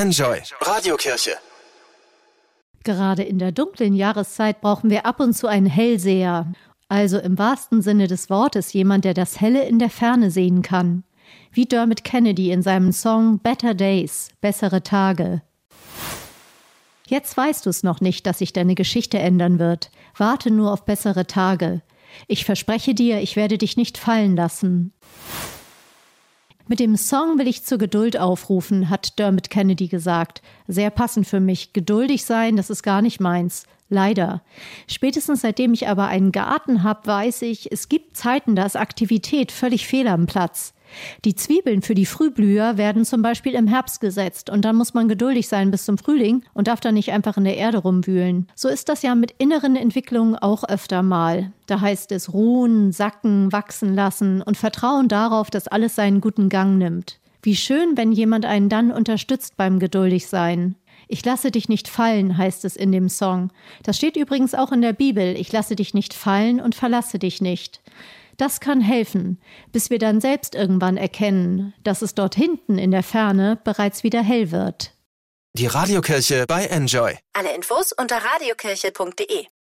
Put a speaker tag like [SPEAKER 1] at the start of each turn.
[SPEAKER 1] Enjoy Radiokirche.
[SPEAKER 2] Gerade in der dunklen Jahreszeit brauchen wir ab und zu einen Hellseher. Also im wahrsten Sinne des Wortes jemand, der das Helle in der Ferne sehen kann. Wie Dermot Kennedy in seinem Song Better Days, bessere Tage. Jetzt weißt du es noch nicht, dass sich deine Geschichte ändern wird. Warte nur auf bessere Tage. Ich verspreche dir, ich werde dich nicht fallen lassen. Mit dem Song will ich zur Geduld aufrufen, hat Dermot Kennedy gesagt. Sehr passend für mich. Geduldig sein, das ist gar nicht meins. Leider. Spätestens seitdem ich aber einen Garten habe, weiß ich, es gibt Zeiten, da ist Aktivität völlig fehl am Platz. Die Zwiebeln für die Frühblüher werden zum Beispiel im Herbst gesetzt und dann muss man geduldig sein bis zum Frühling und darf dann nicht einfach in der Erde rumwühlen. So ist das ja mit inneren Entwicklungen auch öfter mal. Da heißt es ruhen, sacken, wachsen lassen und vertrauen darauf, dass alles seinen guten Gang nimmt. Wie schön, wenn jemand einen dann unterstützt beim Geduldigsein. Ich lasse dich nicht fallen, heißt es in dem Song. Das steht übrigens auch in der Bibel. Ich lasse dich nicht fallen und verlasse dich nicht. Das kann helfen, bis wir dann selbst irgendwann erkennen, dass es dort hinten in der Ferne bereits wieder hell wird.
[SPEAKER 1] Die Radiokirche bei Enjoy.
[SPEAKER 3] Alle Infos unter radiokirche.de.